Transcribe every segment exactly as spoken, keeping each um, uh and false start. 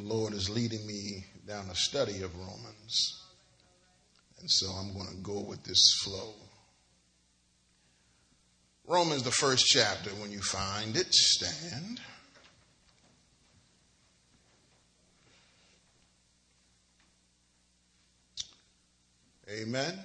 Lord is leading me down a study of Romans. And so I'm going to go with this flow. Romans, the first chapter. When you find it, stand. Amen.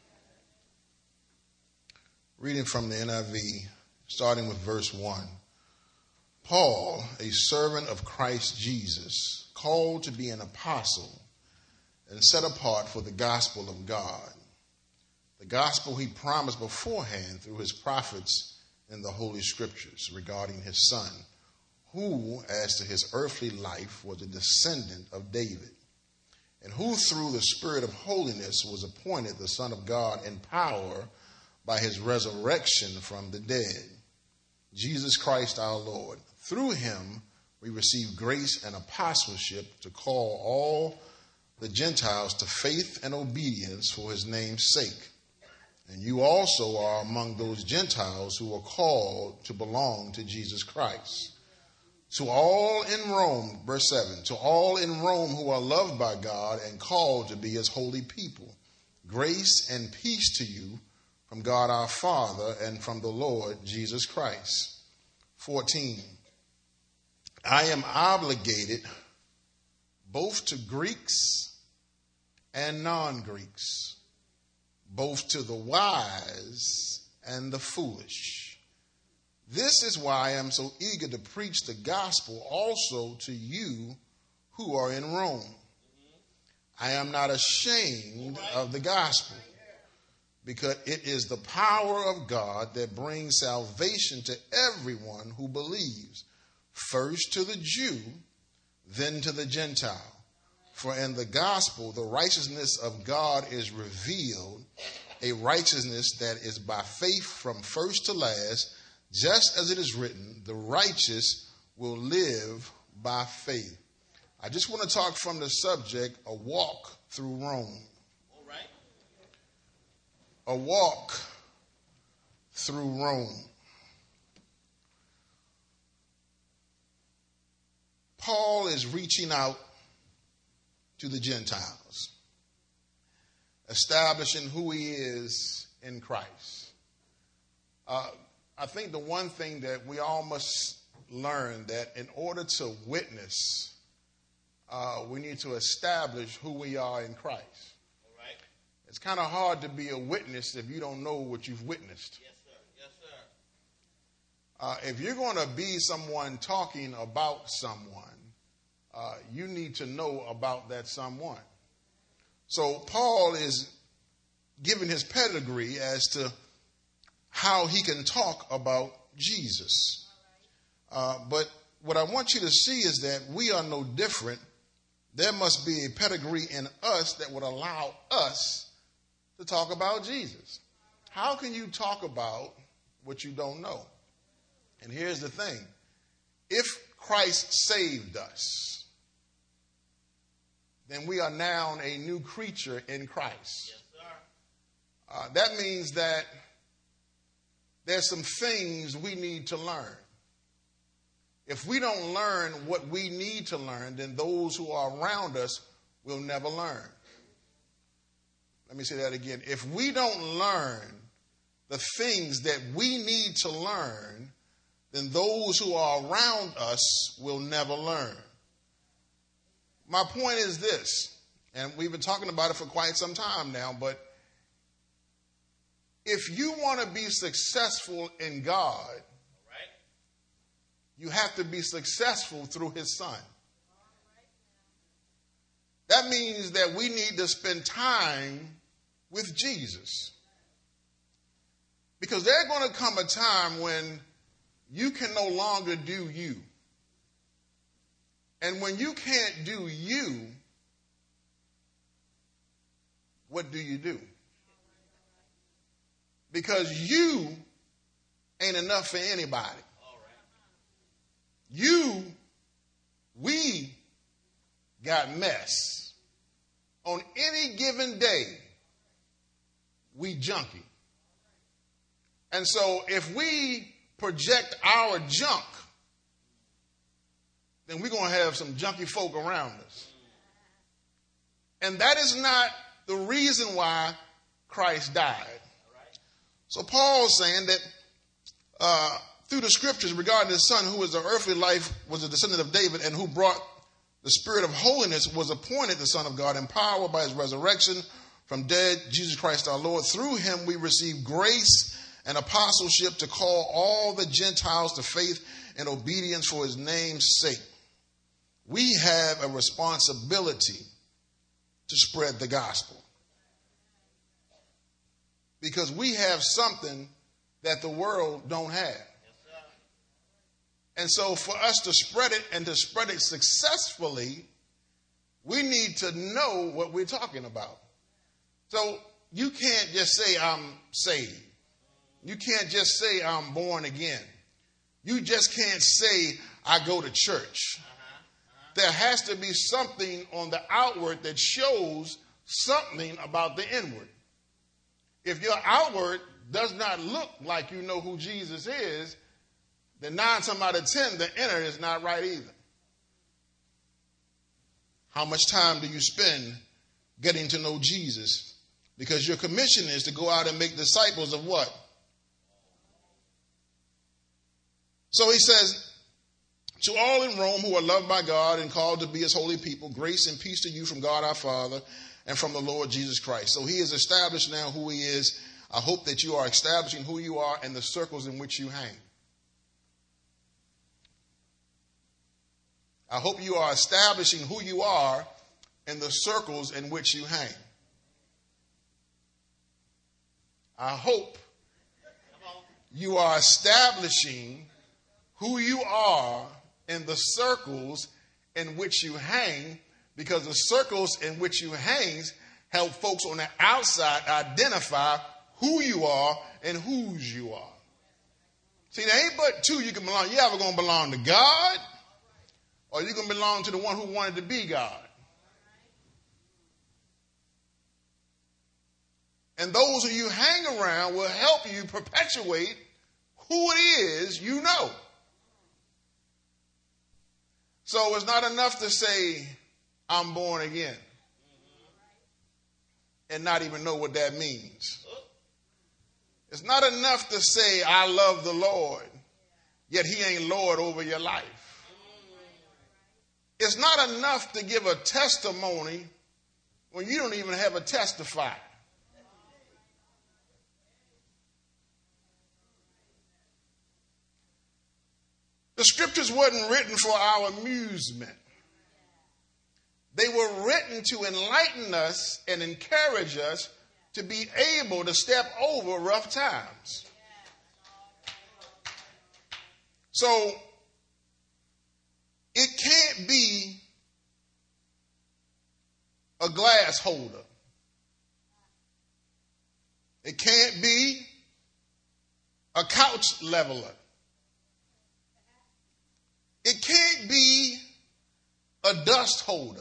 Reading from the N I V, starting with verse one. Paul, a servant of Christ Jesus, called to be an apostle and set apart for the gospel of God, the gospel he promised beforehand through his prophets in the Holy Scriptures regarding his son, who, as to his earthly life, was a descendant of David, and who through the Spirit of holiness was appointed the Son of God in power by his resurrection from the dead, Jesus Christ our Lord. Through him we receive grace and apostleship to call all the Gentiles to faith and obedience for his name's sake. And you also are among those Gentiles who are called to belong to Jesus Christ. To all in Rome, verse seven, to all in Rome who are loved by God and called to be his holy people, grace and peace to you from God our Father and from the Lord Jesus Christ. fourteen. I am obligated both to Greeks and non-Greeks, both to the wise and the foolish. This is why I am so eager to preach the gospel also to you who are in Rome. I am not ashamed of the gospel, because it is the power of God that brings salvation to everyone who believes, first to the Jew, then to the Gentile. For in the gospel, the righteousness of God is revealed, a righteousness that is by faith from first to last, just as it is written, the righteous will live by faith. I just want to talk from the subject, a walk through Rome. All right. A walk through Rome. Paul is reaching out to the Gentiles, establishing who he is in Christ. Uh, I think the one thing that we all must learn, that in order to witness, uh, we need to establish who we are in Christ. All right. It's kind of hard to be a witness if you don't know what you've witnessed. Yes, sir. Yes, sir. Uh, if you're going to be someone talking about someone, uh, you need to know about that someone. So Paul is giving his pedigree as to how he can talk about Jesus. Uh, but what I want you to see is that we are no different. There must be a pedigree in us that would allow us to talk about Jesus. How can you talk about what you don't know? And here's the thing. If Christ saved us, then we are now a new creature in Christ. Yes, sir. Uh, that means that there's some things we need to learn. If we don't learn what we need to learn, then those who are around us will never learn. Let me say that again. If we don't learn the things that we need to learn, then those who are around us will never learn. My point is this, and we've been talking about it for quite some time now, but if you want to be successful in God, Right. you have to be successful through his son. That means that we need to spend time with Jesus. Because there's going to come a time when you can no longer do you. And when you can't do you, what do you do? Because you ain't enough for anybody. All right. You, we got mess. On any given day, we junkie. And so if we project our junk then we're going to have some junky folk around us. And that is not the reason why Christ died. So Paul's saying that uh, through the scriptures regarding his son, who was the earthly life, was a descendant of David, and who brought the spirit of holiness, was appointed the Son of God, empowered by his resurrection from dead, Jesus Christ our Lord. Through him we receive grace and apostleship to call all the Gentiles to faith and obedience for his name's sake. We have a responsibility to spread the gospel, because we have something that the world don't have. And so for us to spread it and to spread it successfully, we need to know what we're talking about. So you can't just say I'm saved. You can't just say I'm born again. You just can't say I go to church. There has to be something on the outward that shows something about the inward. If your outward does not look like you know who Jesus is, then nine times out of ten, the inner is not right either. How much time do you spend getting to know Jesus? Because your commission is to go out and make disciples of what? So he says, to all in Rome who are loved by God and called to be his holy people, grace and peace to you from God our Father and from the Lord Jesus Christ. So he has established now who he is. I hope that you are establishing who you are and the circles in which you hang. I hope you are establishing who you are in the circles in which you hang. I hope you are establishing who you are in the circles in which you hang, because the circles in which you hang help folks on the outside identify who you are and whose you are. See, there ain't but two you can belong. You're either going to belong to God, or you can belong to the one who wanted to be God. And those who you hang around will help you perpetuate who it is you know. So it's not enough to say, I'm born again, and not even know what that means. It's not enough to say, I love the Lord, yet he ain't Lord over your life. It's not enough to give a testimony when you don't even have a testifier. The scriptures wasn't written for our amusement. They were written to enlighten us and encourage us to be able to step over rough times. So it can't be a glass holder. It can't be a couch leveler. It can't be a dust holder.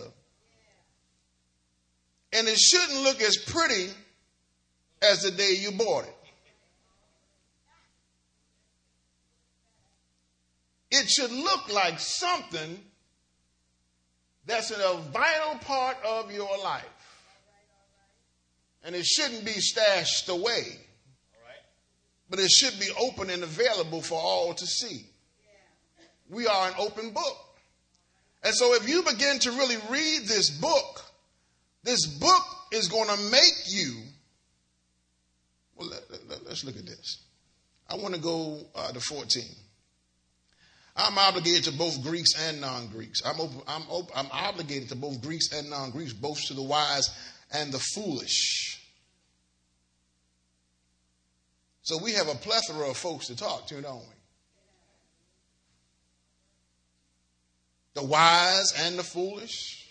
And it shouldn't look as pretty as the day you bought it. It should look like something that's a vital part of your life. And it shouldn't be stashed away. But it should be open and available for all to see. We are an open book. And so if you begin to really read this book, this book is going to make you, well, let, let, let's look at this. I want to go uh, to fourteen. I'm obligated to both Greeks and non-Greeks. I'm, open, I'm, open, I'm obligated to both Greeks and non-Greeks, both to the wise and the foolish. So we have a plethora of folks to talk to, don't we? The wise and the foolish,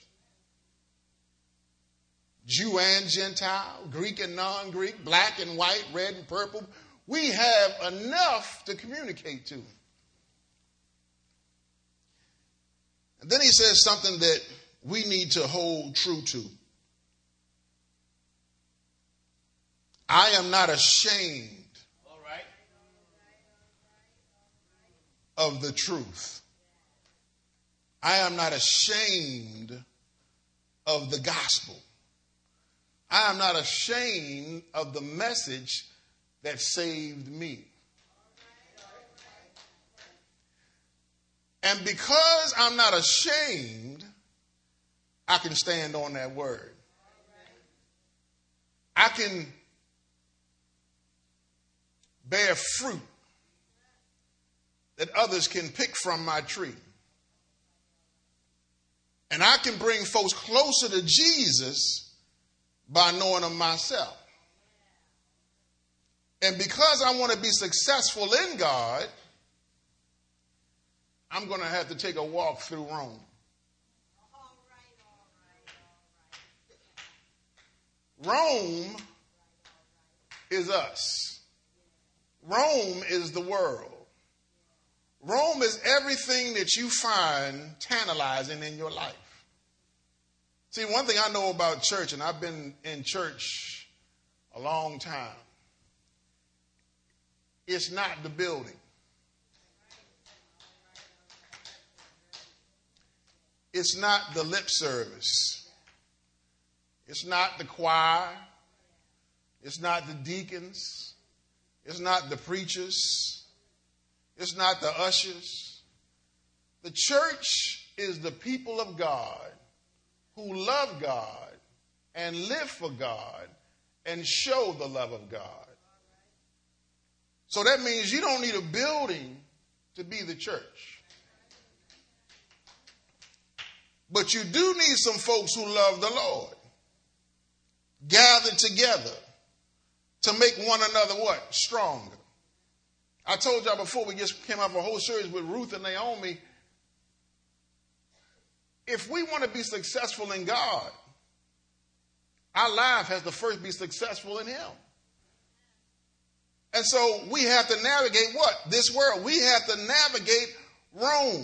Jew and Gentile, Greek and non-Greek, black and white, red and purple. We have enough to communicate to. And then he says something that we need to hold true to. I am not ashamed All right. of the truth. I am not ashamed of the gospel. I am not ashamed of the message that saved me. And because I'm not ashamed, I can stand on that word. I can bear fruit that others can pick from my tree. And I can bring folks closer to Jesus by knowing them myself. And because I want to be successful in God, I'm going to have to take a walk through Rome. Rome is us. Rome is the world. Rome is everything that you find tantalizing in your life. See, one thing I know about church, and I've been in church a long time, it's not the building. It's not the lip service. It's not the choir. It's not the deacons. It's not the preachers. It's not the ushers. The church is the people of God who love God and live for God and show the love of God. So that means you don't need a building to be the church. But you do need some folks who love the Lord, gathered together to make one another what? Stronger. I told y'all before we just came out of a whole series with Ruth and Naomi, if we want to be successful in God, our life has to first be successful in Him. And so we have to navigate what? This world. We have to navigate Rome.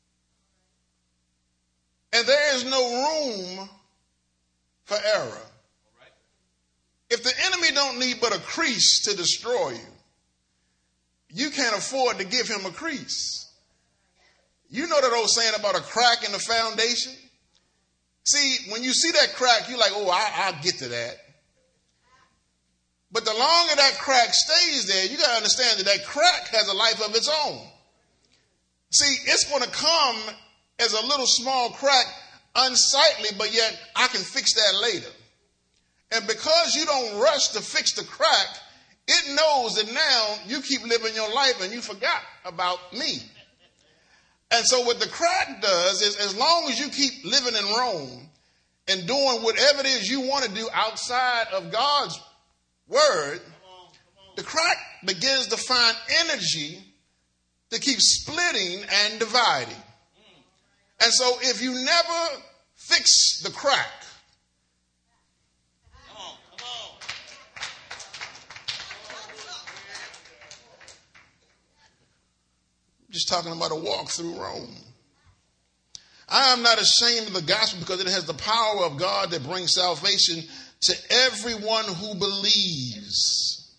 And there is no room for error. If the enemy don't need but a crease to destroy you, you can't afford to give him a crease. You know that old saying about a crack in the foundation? See, when you see that crack, you're like, oh, I, I'll get to that. But the longer that crack stays there, you got to understand that that crack has a life of its own. See, it's going to come as a little small crack, unsightly, but yet I can fix that later. And because you don't rush to fix the crack, it knows that now you keep living your life and you forgot about me. And so what the crack does is, as long as you keep living in Rome and doing whatever it is you want to do outside of God's word, the crack begins to find energy to keep splitting and dividing. And so if you never fix the crack, just talking about a walk through Rome. I am not ashamed of the gospel because it has the power of God that brings salvation to everyone who believes.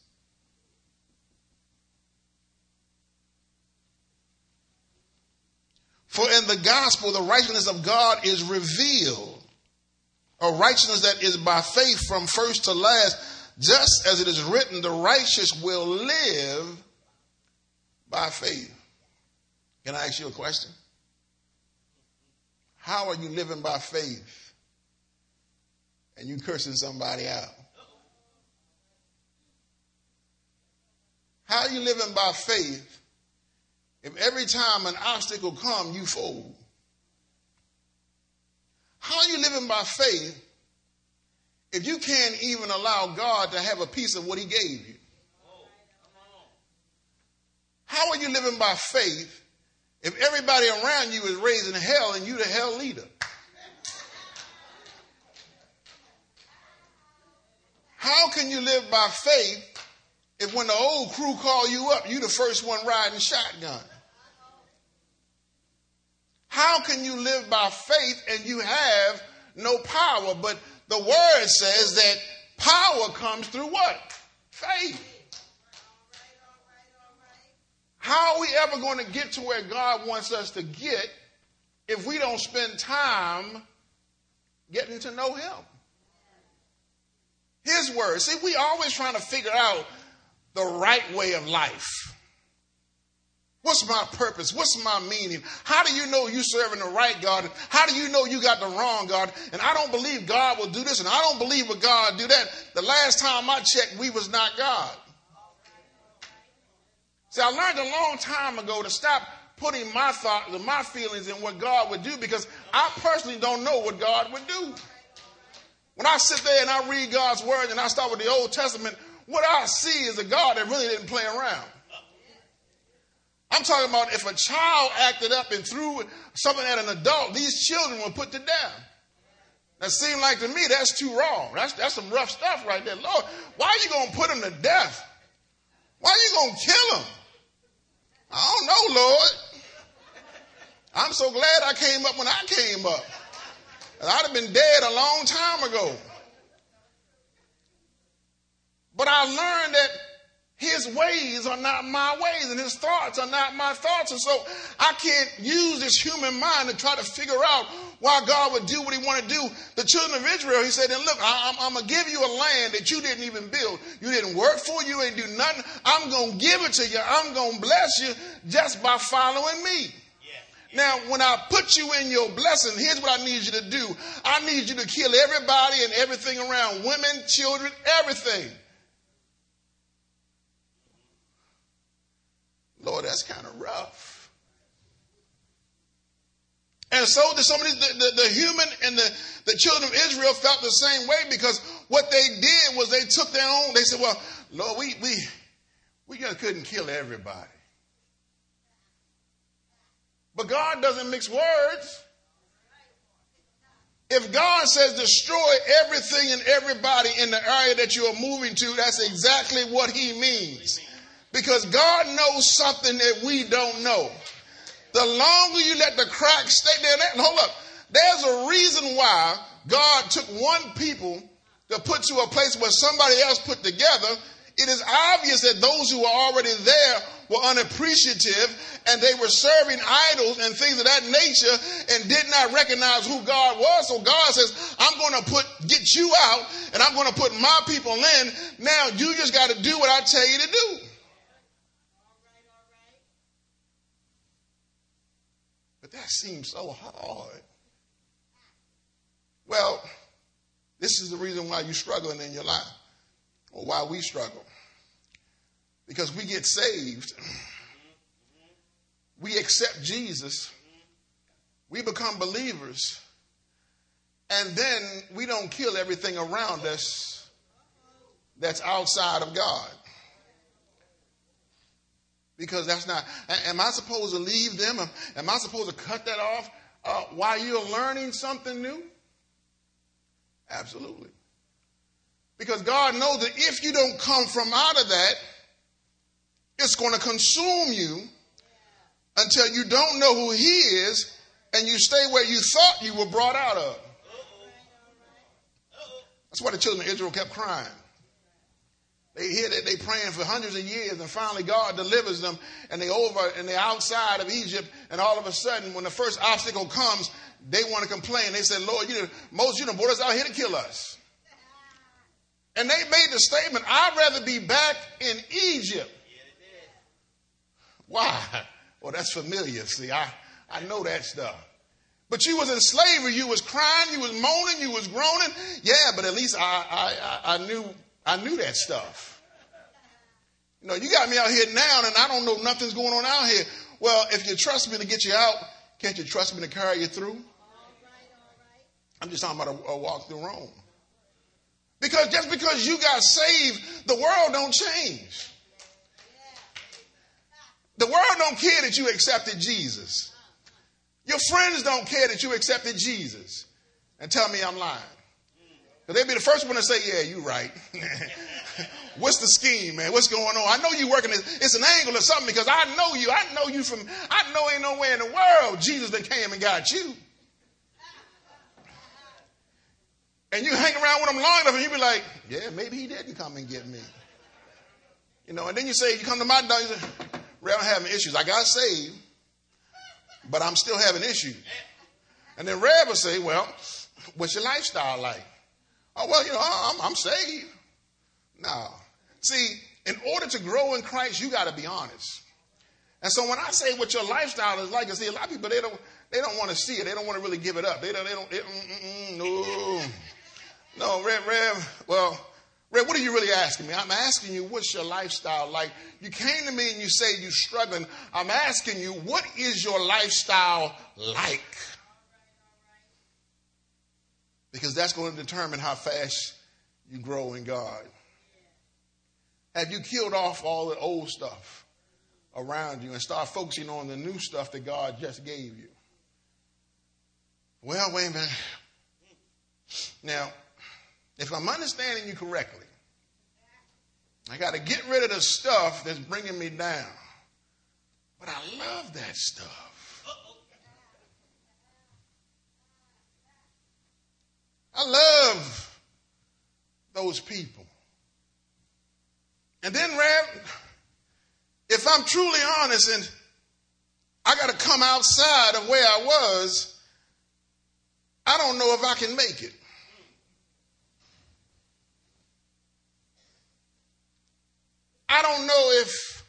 For in the gospel, the righteousness of God is revealed, a righteousness that is by faith from first to last, just as it is written, the righteous will live by faith. Can I ask you a question? How are you living by faith and you cursing somebody out? How are you living by faith if every time an obstacle comes, you fold? How are you living by faith if you can't even allow God to have a piece of what He gave you? How are you living by faith if everybody around you is raising hell and you the hell leader? How can you live by faith if when the old crew call you up, you the first one riding shotgun? How can you live by faith and you have no power? But the word says that power comes through what? Faith. How are we ever going to get to where God wants us to get if we don't spend time getting to know him. His word. See, we always trying to figure out the right way of life. What's my purpose? What's my meaning? How do you know you're serving the right God? How do you know you got the wrong God? And I don't believe God will do this, and I don't believe what God do that. The last time I checked, we was not God. See, I learned a long time ago to stop putting my thoughts and my feelings in what God would do, because I personally don't know what God would do. When I sit there and I read God's word and I start with the Old Testament, what I see is a God that really didn't play around. I'm talking about if a child acted up and threw something at an adult, these children were put to death. That seemed like to me that's too wrong. That's, that's some rough stuff right there. Lord, why are you going to put them to death? Why are you going to kill them? I don't know, Lord. I'm so glad I came up when I came up. I'd have been dead a long time ago. But I learned that his ways are not my ways, and his thoughts are not my thoughts. And so I can't use this human mind to try to figure out why God would do what he want to do. The children of Israel, he said, and look, I, I'm, I'm going to give you a land that you didn't even build. You didn't work for, you ain't do nothing. I'm going to give it to you. I'm going to bless you just by following me. Now, when I put you in your blessing, here's what I need you to do. I need you to kill everybody and everything around, women, children, everything. Lord, that's kind of rough. And so the, somebody, the, the, the human and the, the children of Israel felt the same way, because what they did was they took their own. They said, well, Lord, we, we, we just couldn't kill everybody. But God doesn't mix words. If God says destroy everything and everybody in the area that you are moving to, that's exactly what he means. Because God knows something that we don't know. The longer you let the cracks stay there, hold up. There's a reason why God took one people to put to a place where somebody else put together. It is obvious that those who were already there were unappreciative, and they were serving idols and things of that nature and did not recognize who God was. So God says, I'm going to put get you out, and I'm going to put my people in. Now you just got to do what I tell you to do. But that seems so hard. Well, this is the reason why you're struggling in your life, or why we struggle. Because we get saved, we accept Jesus, we become believers, and then we don't kill everything around us that's outside of God. Because that's not, am I supposed to leave them? Am I supposed to cut that off uh, while you're learning something new? Absolutely. Because God knows that if you don't come from out of that, it's going to consume you until you don't know who he is and you stay where you thought you were brought out of. That's why the children of Israel kept crying. They hear that they praying for hundreds of years, and finally God delivers them, and they over and they're outside of Egypt, and all of a sudden when the first obstacle comes, they want to complain. They said, Lord, you know, Moses, you done brought us out here to kill us. And they made the statement, I'd rather be back in Egypt. Why? Well, that's familiar. See, I, I know that stuff. But you was in slavery. You was crying. You was moaning. You was groaning. Yeah, but at least I, I, I knew I knew that stuff. You know, you got me out here now, and I don't know nothing's going on out here. Well, if you trust me to get you out, can't you trust me to carry you through? All right, all right. I'm just talking about a, a walk through Rome. Because just because you got saved, the world don't change. The world don't care that you accepted Jesus. Your friends don't care that you accepted Jesus. And tell me I'm lying. But they'll be the first one to say, yeah, you're right. What's the scheme, man? What's going on? I know you working, it's an angle or something, because I know you. I know you from, I know ain't nowhere in the world Jesus that came and got you. And you hang around with him long enough and you be like, yeah, maybe he didn't come and get me. You know, and then you say, you come to my door, you say, Ray, I'm having issues. I got saved, but I'm still having issues. And then Rev will say, well, what's your lifestyle like? Oh, well, you know, I'm, I'm saved. No. See, in order to grow in Christ, you got to be honest. And so when I say what your lifestyle is like, I see a lot of people, they don't, they don't want to see it. They don't want to really give it up. They don't, they don't, they, mm, mm, no. No, Rev, Rev, well, Rev, what are you really asking me? I'm asking you, what's your lifestyle like? You came to me and you say you're struggling. I'm asking you, what is your lifestyle like? Because that's going to determine how fast you grow in God. Have you killed off all the old stuff around you and start focusing on the new stuff that God just gave you? Well, wait a minute. Now, if I'm understanding you correctly, I got to get rid of the stuff that's bringing me down. But I love that stuff. I love those people. And then, Rev, if I'm truly honest and I got to come outside of where I was, I don't know if I can make it. I don't know if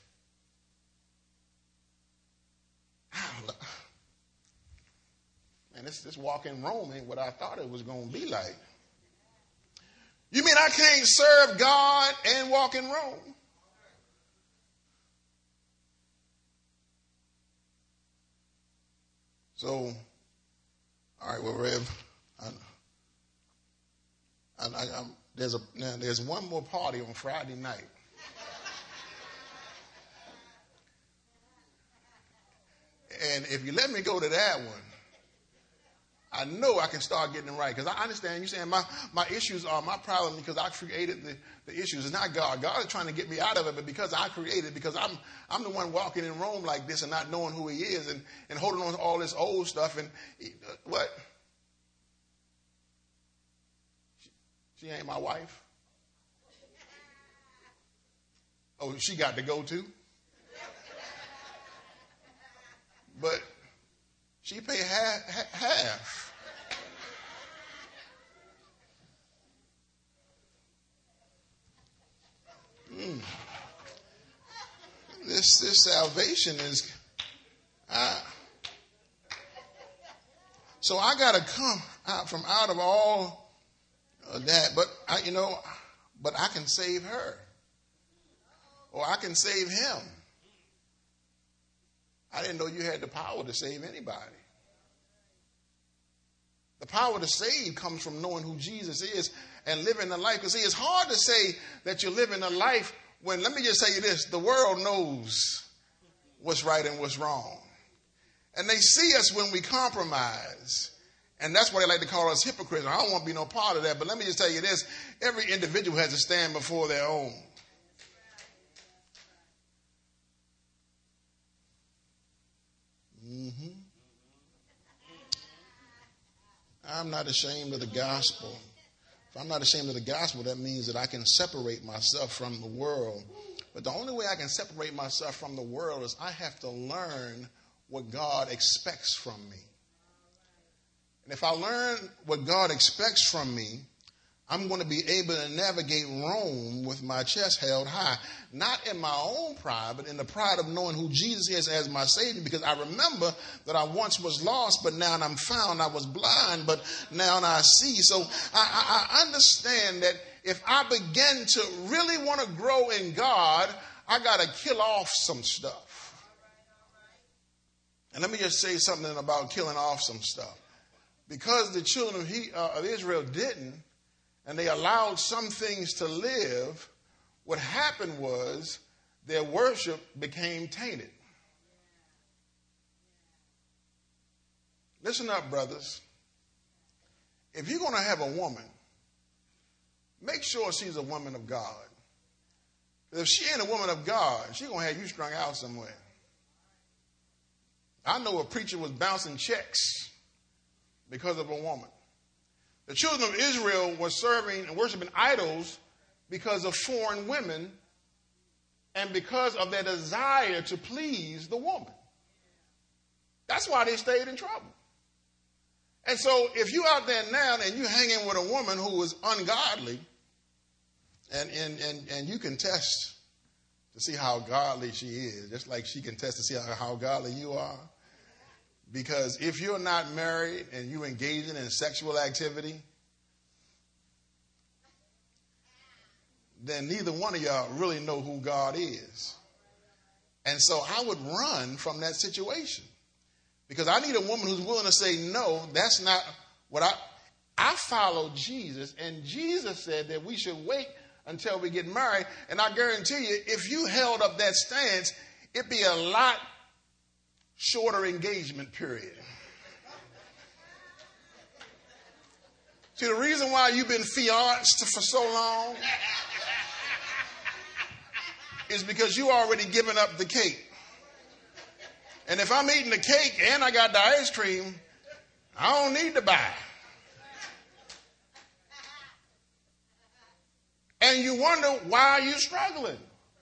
man, this, this walk in Rome ain't what I thought it was going to be like. You mean I can't serve God and walk in Rome? So, all right, well, Rev, I, I, I, I'm, there's a now, there's one more party on Friday night. And if you let me go to that one, I know I can start getting it right. Because I understand you saying my, my issues are my problem because I created the, the issues. It's not God. God is trying to get me out of it, but because I created, because I'm I'm the one walking in Rome like this and not knowing who he is and, and holding on to all this old stuff. And uh, what? She, she ain't my wife. Oh, she got to go too? But she paid half. half. Mm. This this salvation is. Uh, so I got to come out from out of all of that, but I, you know, but I can save her, or I can save him. I didn't know you had the power to save anybody. The power to save comes from knowing who Jesus is and living a life. Because see, it's hard to say that you're living a life when, let me just tell you this, the world knows what's right and what's wrong. And they see us when we compromise. And that's why they like to call us hypocrites. I don't want to be no part of that. But let me just tell you this, every individual has to stand before their own. Mm-hmm. I'm not ashamed of the gospel. If I'm not ashamed of the gospel, that means that I can separate myself from the world. But the only way I can separate myself from the world is I have to learn what God expects from me. And if I learn what God expects from me, I'm going to be able to navigate Rome with my chest held high. Not in my own pride, but in the pride of knowing who Jesus is as my Savior. Because I remember that I once was lost, but now I'm found. I was blind, but now I see. So I, I, I understand that if I begin to really want to grow in God, I got to kill off some stuff. And let me just say something about killing off some stuff. Because the children of, he, uh, of Israel didn't, and they allowed some things to live, what happened was their worship became tainted. Listen up, brothers. If you're going to have a woman, make sure she's a woman of God. If she ain't a woman of God, she's going to have you strung out somewhere. I know a preacher was bouncing checks because of a woman. The children of Israel were serving and worshiping idols because of foreign women and because of their desire to please the woman. That's why they stayed in trouble. And so if you out there now and you hanging with a woman who is ungodly, and, and, and, and you can test to see how godly she is, just like she can test to see how, how godly you are. Because if you're not married and you engaging in sexual activity, then neither one of y'all really know who God is. And so I would run from that situation. Because I need a woman who's willing to say, no, that's not what I... I follow Jesus, and Jesus said that we should wait until we get married. And I guarantee you, if you held up that stance, it'd be a lot shorter engagement period. See, the reason why you've been fianced for so long is because you already given up the cake. And if I'm eating the cake and I got the ice cream, I don't need to buy. And you wonder why you're struggling.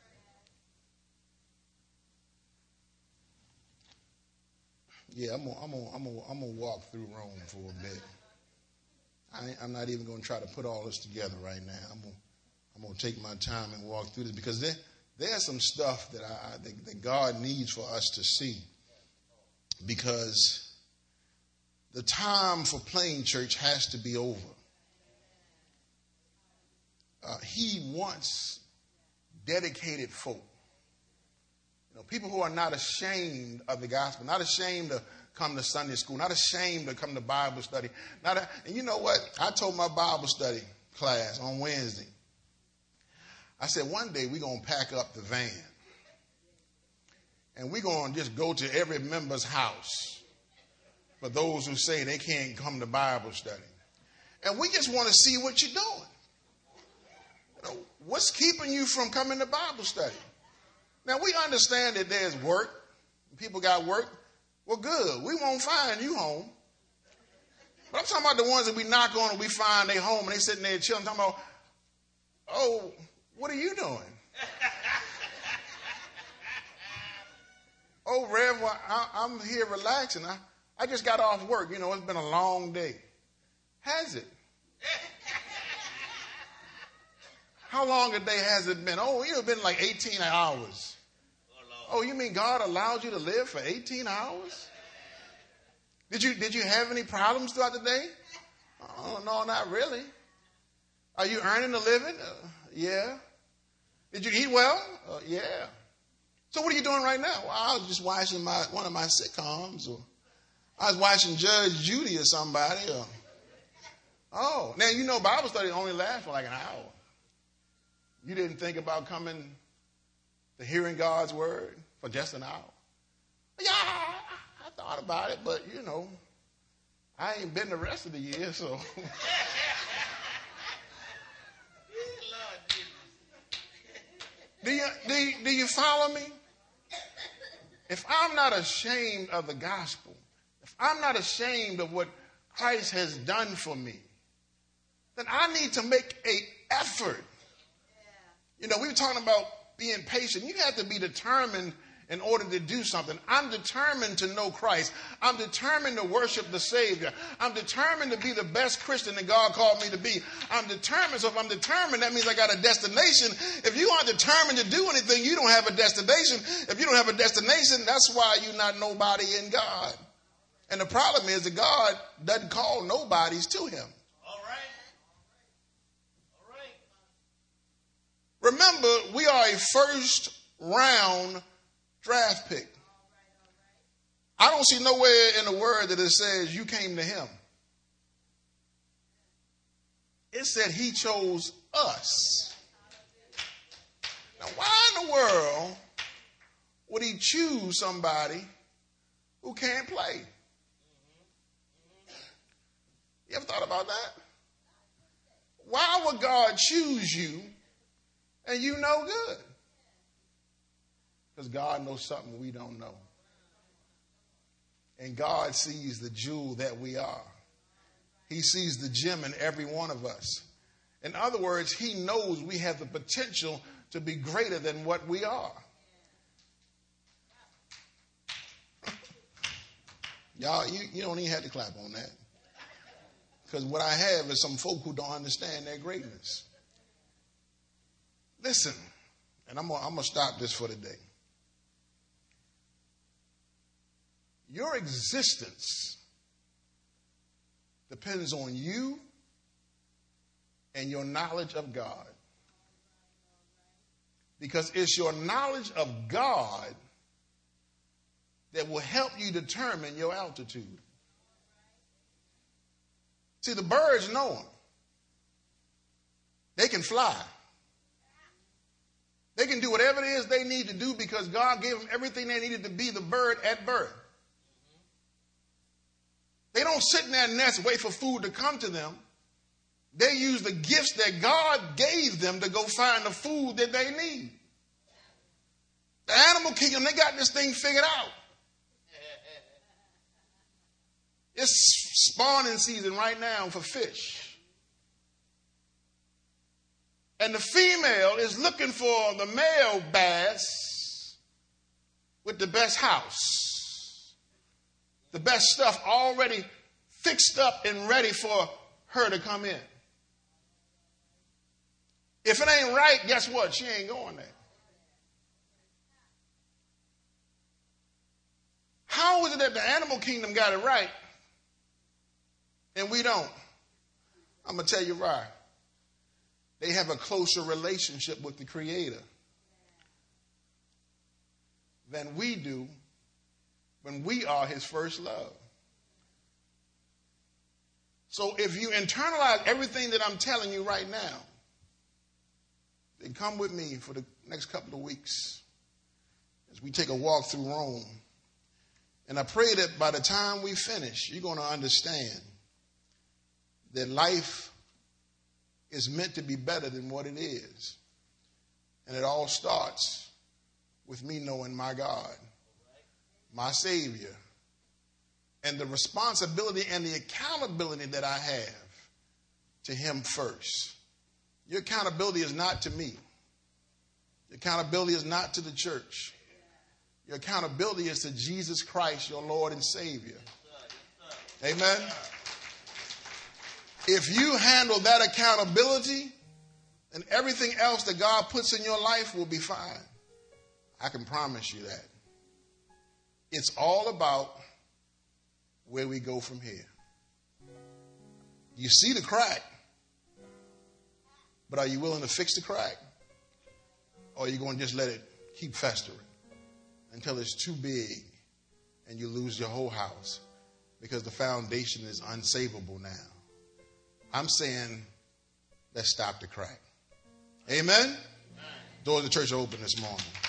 Yeah, I'm gonna, I'm gonna, I'm gonna, I'm gonna walk through Rome for a bit. I, I'm not even going to try to put all this together right now. I'm gonna, I'm gonna take my time and walk through this because there, there's some stuff that I, that, that God needs for us to see. Because the time for playing church has to be over. Uh, he wants dedicated folk. You know, people who are not ashamed of the gospel, not ashamed to come to Sunday school, not ashamed to come to Bible study. Not a, and you know what? I told my Bible study class on Wednesday. I said, one day we're going to pack up the van. And we're going to just go to every member's house for those who say they can't come to Bible study. And we just want to see what you're doing. You know, what's keeping you from coming to Bible study? Now, we understand that there's work. People got work. Well, good. We won't find you home. But I'm talking about the ones that we knock on and we find they home and they sitting there chilling. I'm talking about, oh, what are you doing? Oh, Rev, well, I, I'm here relaxing. I, I just got off work. You know, it's been a long day. Has it? How long a day has it been? Oh, it's been like eighteen hours. Oh, you mean God allowed you to live for eighteen hours? Did you did you have any problems throughout the day? Oh, no, not really. Are you earning a living? Uh, yeah. Did you eat well? Uh, yeah. So what are you doing right now? Well, I was just watching my one of my sitcoms, or I was watching Judge Judy or somebody. Or, oh, now you know Bible study only lasts for like an hour. You didn't think about coming to hearing God's word for just an hour? Yeah, I, I thought about it, but you know, I ain't been the rest of the year, so. do you do you, do you follow me? If I'm not ashamed of the gospel, if I'm not ashamed of what Christ has done for me, then I need to make an effort. You know, we were talking about being patient. You have to be determined in order to do something. I'm determined to know Christ. I'm determined to worship the Savior. I'm determined to be the best Christian that God called me to be. I'm determined. So if I'm determined, that means I got a destination. If you aren't determined to do anything, you don't have a destination. If you don't have a destination, that's why you're not nobody in God. And the problem is that God doesn't call nobodies to him. Remember, we are a first round draft pick. I don't see nowhere in the word that it says you came to him. It said he chose us. Now, why in the world would he choose somebody who can't play? You ever thought about that? Why would God choose you and you know good? Because God knows something we don't know. And God sees the jewel that we are. He sees the gem in every one of us. In other words, he knows we have the potential to be greater than what we are. Y'all, you, you don't even have to clap on that. Because what I have is some folk who don't understand their greatness. Listen, and I'm gonna, I'm gonna stop this for today. Your existence depends on you and your knowledge of God. Because it's your knowledge of God that will help you determine your altitude. See, the birds know them. They can fly. They can do whatever it is they need to do because God gave them everything they needed to be the bird at birth. They don't sit in their nest, wait for food to come to them. They use the gifts that God gave them to go find the food that they need. The animal kingdom, they got this thing figured out. It's spawning season right now for fish. And the female is looking for the male bass with the best house, the best stuff already fixed up and ready for her to come in. If it ain't right, guess what? She ain't going there. How is it that the animal kingdom got it right and we don't? I'm going to tell you why. They have a closer relationship with the Creator than we do when we are his first love. So if you internalize everything that I'm telling you right now, then come with me for the next couple of weeks as we take a walk through Rome. And I pray that by the time we finish, you're going to understand that life is meant to be better than what it is. And it all starts with me knowing my God, my Savior, and the responsibility and the accountability that I have to him first. Your accountability is not to me. Your accountability is not to the church. Your accountability is to Jesus Christ, your Lord and Savior. Amen. If you handle that accountability, then everything else that God puts in your life will be fine. I can promise you that. It's all about where we go from here. You see the crack, but are you willing to fix the crack? Or are you going to just let it keep festering until it's too big and you lose your whole house because the foundation is unsavable now? I'm saying, let's stop the crack. Amen? Amen. Doors of the church are open this morning.